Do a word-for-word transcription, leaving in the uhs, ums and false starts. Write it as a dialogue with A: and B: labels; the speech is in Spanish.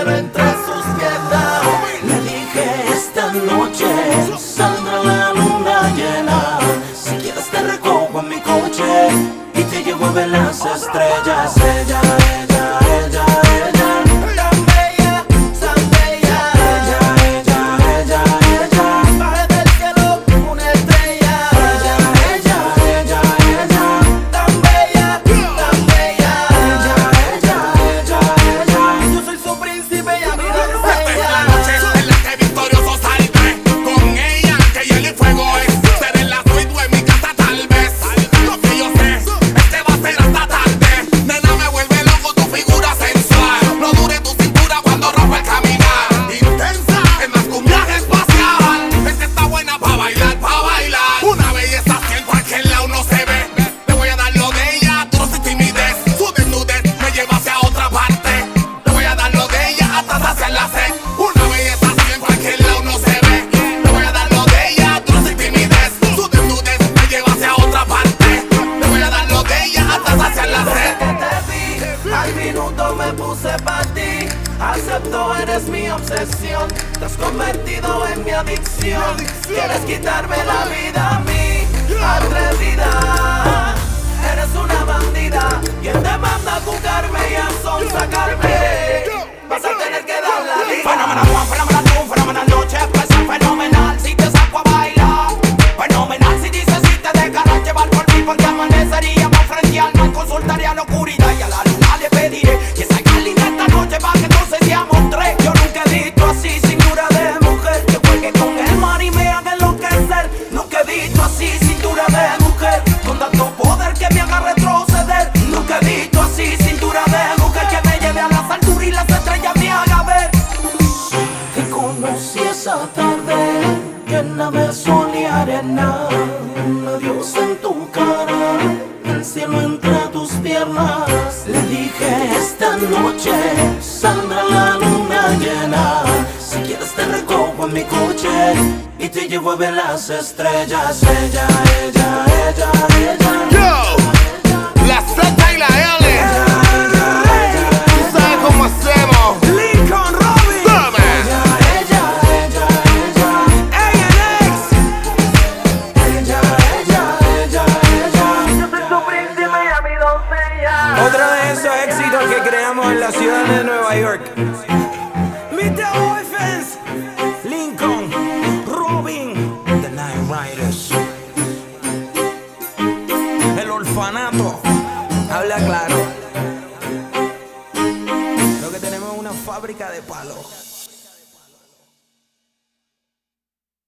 A: cielo entre sus piernas. Le dije esta noche saldrá la luna llena. Si quieres te recojo en mi coche y te llevo a ver las estrellas. Ella, ella, ella, ella, tan bella, tan bella. Ella, ella, ella, ella, baja del cielo como una estrella. Ella, ella, ella, ella, tan bella, tan bella. Ella, ella, ella, ella, yo soy su príncipe y a mi doncella.
B: Esta es la noche en la que victorioso saldré. Con ella que hielo y fuego es. Seré en la suite o en mi casa tal vez. Lo que yo sé es que va a ser hasta tarde. Nena, me vuelve loco tu figura sensual. No dure tu cintura cuando rompa el caminar. Intensa, es más que un viaje espacial. Es que está buena pa' bailar, pa' bailar. Una belleza así en cualquier lado no se ve. Le voy a dar lo de ella, tú no sin timidez. Su desnudez me lleva hacia otra parte. Le voy a dar lo de ella hasta saciarla sed. Una belleza así en cualquier lado no se ve. Le voy a dar lo de ella, tú no sin timidez. Su desnudez me lleva hacia otra parte. Le voy a dar lo de ella hasta saciarla sed.
A: Que te vi, al minuto me puse para ti. Acepto, eres mi obsesión. Te has convertido en mi adicción. Quieres quitarme la vida a mí, atrevida. Eres una bandida. Quien te manda a jugarme y a sonsacarme. Vas a tener que dar la vida.
C: Fenomenal Juan, fenomenal tú, fenomenal noche, especial, fenomenal si te saco a bailar. Fenomenal si dices si te dejarás llevar por mí, porque amaneceríamos frente al mar, consultaría la oscuridad y a la luna le pediré que salga linda esta noche para que entonces seamos tres. Yo nunca he visto así cintura de mujer, que juegue con el mar y me haga enloquecer. Nunca he visto así cintura de mujer, con tanto poder que me haga retroceder. Nunca he visto así cintura de mujer, que me lleve a las alturas y las estrellas me haga ver.
A: Te conocí esa tarde, llena de sol y arena. Una diosa en tu cara, el cielo entre tus piernas. Le dije esta noche saldrá la luna llena. Si quieres te recojo en mi coche y te llevo a ver las estrellas. Ella, ella, ella, ella.
B: Yo, la Z y la L. ¿Tú sabes cómo hacemos?
C: Lincoln Robin,
B: Dame.
A: Ella, ella, ella, ella.
C: A N X.
A: Ella, ella, ella, ella. Yo soy su príncipe y a mi doncella.
C: Otro de esos éxitos que creamos en la ciudad de Nueva York. mister Boyfriends, Lincoln, Robin, The Night Riders. El orfanato, habla claro. Lo que tenemos es una fábrica de palos.